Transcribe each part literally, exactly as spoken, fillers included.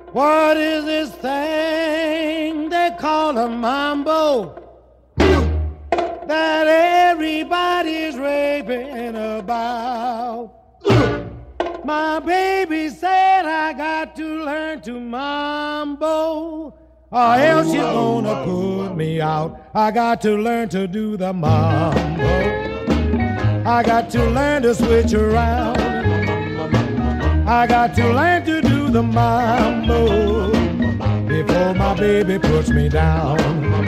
What is this thing they call a mambo that everybody's raving about? My baby said I got to learn to mambo, or else she's gonna put me out. I got to learn to do the mambo. I got to learn to switch around. I got to learn to do the mambo before my baby puts me down.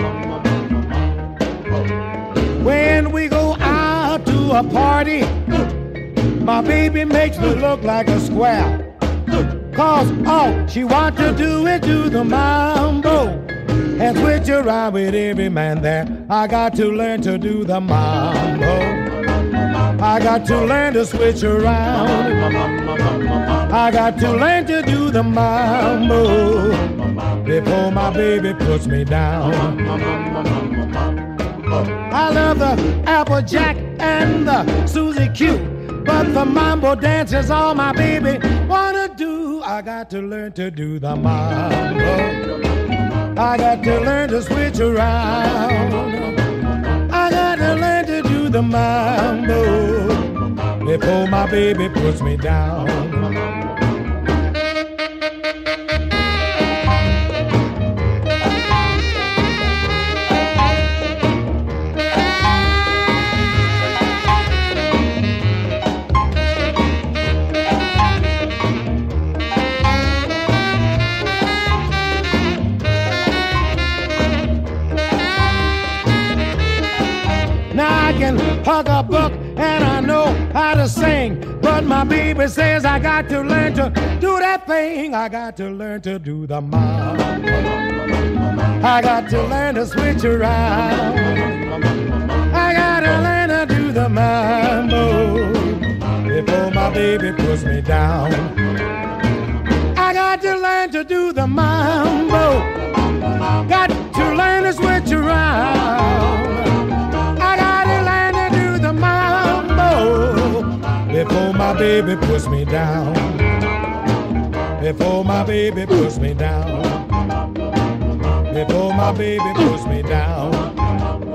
When we go out to a party, my baby makes me look like a square. Cause all she wants to do is do the mambo and switch around with every man there. I got to learn to do the mambo. I got to learn to switch around. I got to learn to do the mambo before my baby puts me down. I love the Applejack and the Susie Q, but the mambo dance is all my baby wanna do. I got to learn to do the mambo. I got to learn to switch around. I got to learn to do the mambo before my baby puts me down. Hug a book and I know how to sing, but my baby says I got to learn to do that thing. I got to learn to do the mambo. I got to learn to switch around. I got to learn to do the mambo before my baby puts me down. I got to learn to do the mambo. Got to learn to switch around. Before my baby puts me down. Before my baby puts me down. Before my baby puts me down.